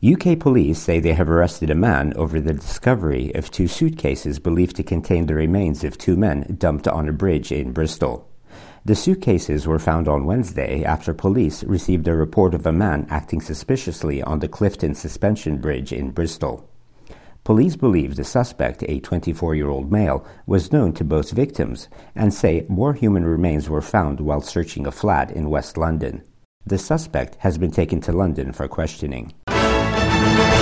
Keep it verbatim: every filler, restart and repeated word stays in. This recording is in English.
U K police say they have arrested a man over the discovery of two suitcases believed to contain the remains of two men dumped on a bridge in Bristol. The suitcases were found on Wednesday after police received a report of a man acting suspiciously on the Clifton Suspension Bridge in Bristol. Police believe the suspect, a twenty-four-year-old male, was known to both victims and say more human remains were found while searching a flat in West London. The suspect has been taken to London for questioning.